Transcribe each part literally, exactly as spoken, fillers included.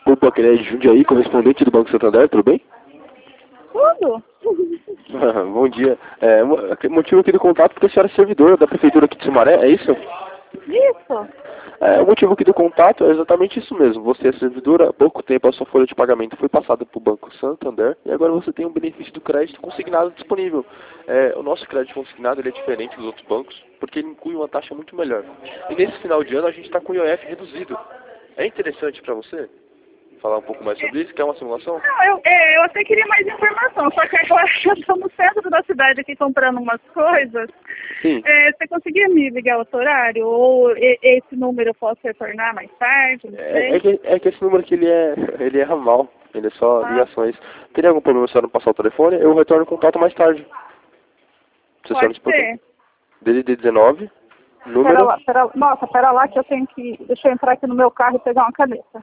Opa, que ele é de Jundiaí, correspondente do Banco Santander, tudo bem? Tudo. Bom dia. É, o motivo aqui do contato é porque a senhora é servidora da Prefeitura aqui de Sumaré, é isso? Isso. É, o motivo aqui do contato é exatamente isso mesmo. Você é servidora, há pouco tempo a sua folha de pagamento foi passada para o Banco Santander e agora você tem um benefício do crédito consignado disponível. É, o nosso crédito consignado ele é diferente dos outros bancos porque ele inclui uma taxa muito melhor. E nesse final de ano a gente está com o I O F reduzido. É interessante para você falar um pouco mais sobre isso? Quer uma simulação? Não, eu, é, eu até queria mais informação, só que agora eu estou no centro da cidade aqui comprando umas coisas. Sim. É, você conseguia me ligar outro horário? Ou e, esse número eu posso retornar mais tarde? Não sei. É, é, que, é que esse número aqui ele é, ele é ramal, ele é só Ah. ligações. Teria algum problema se eu não passar o telefone? Eu retorno o contato mais tarde. Se Pode ser. D D D dezenove, número... Pera lá, pera, nossa, pera lá que eu tenho que... Deixa eu entrar aqui no meu carro e pegar uma caneta.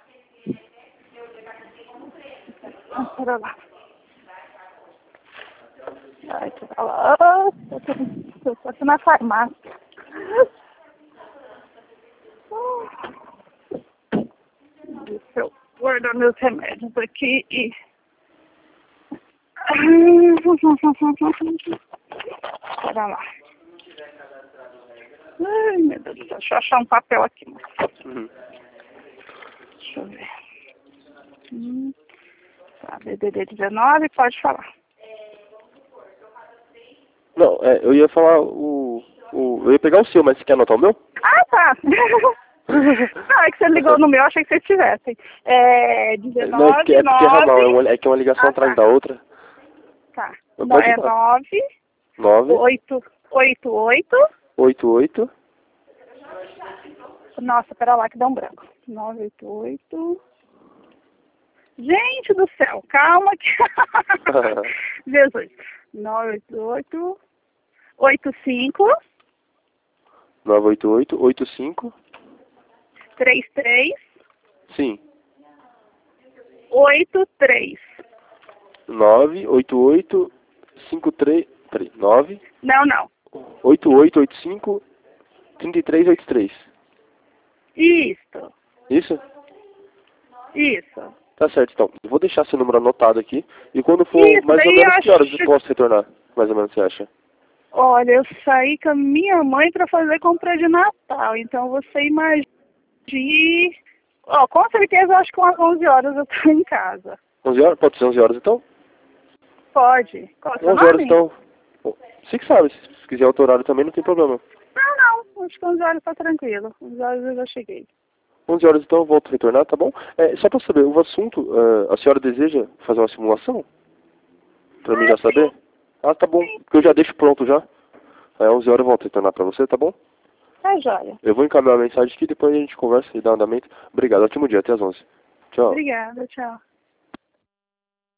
Ah, pera lá. Ai, pera lá. Eu tô aqui na farmácia. Deixa eu guardar meus remédios aqui e... Pera lá. Ai, meu Deus do céu. Deixa eu achar um papel aqui. Uhum. Deixa eu ver. Hum. Tá, D D D dezenove, pode falar. Não, é, eu ia falar o, o... Eu ia pegar o seu, mas você quer anotar o meu? Ah, tá. Não, é que você ligou no meu, achei que vocês tivessem. É dezenove, Não, é porque é, porque é ramal, é, nove... uma, é que é uma ligação Ah, atrás tá. da outra. Tá. Mas Não, pode é falar. nove... nove, oito, oito, oito... oito, oito... Nossa, pera lá que dá um branco. nove oito oito... Gente do céu, calma que... Jesus. nove oito oito... oito cinco... nove oito oito, oito cinco... três três... Sim. oito três. nove oito oito, cinco três... Peraí, nove... Não, não. oito oito oito cinco, três três oito três. Isso. Isso? Isso. Tá certo, então. Eu vou deixar seu número anotado aqui. E quando for Isso, mais ou daí menos, que horas acho- eu posso retornar? Mais ou menos, você acha? Olha, eu saí com a minha mãe para fazer compra de Natal, então você imagine... Ó, com certeza eu acho que umas onze horas eu estou em casa. onze horas? Pode ser onze horas, então? Pode. Qual é o seu onze horas, nome? então. Você que sabe. Se quiser outro horário também, não tem problema. Não, não. Acho que onze horas tá tranquilo. onze horas eu já cheguei. onze horas, então, eu volto a retornar, tá bom? É, só pra saber, o assunto, uh, a senhora deseja fazer uma simulação? Pra mim já saber? Ah, tá bom. Porque eu já deixo pronto já. É, onze horas eu volto a retornar pra você, tá bom? Tá joia. Eu vou encaminhar a mensagem aqui, depois a gente conversa e dá andamento. Obrigado, ótimo dia, até às onze. Tchau. Obrigada, tchau.